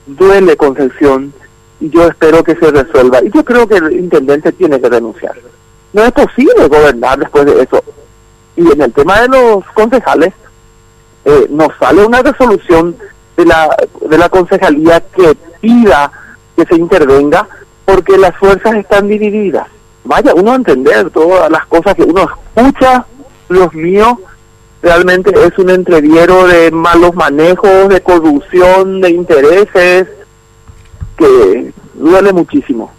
duele, Concepción, y yo espero que se resuelva. Y yo creo que el intendente tiene que renunciar. No es posible gobernar después de eso. Y en el tema de los concejales, nos sale una resolución de la concejalía que pida que se intervenga porque las fuerzas están divididas. Vaya uno a entender todas las cosas que uno escucha, Dios mío, realmente es un entreviero de malos manejos, de corrupción, de intereses, que duele muchísimo.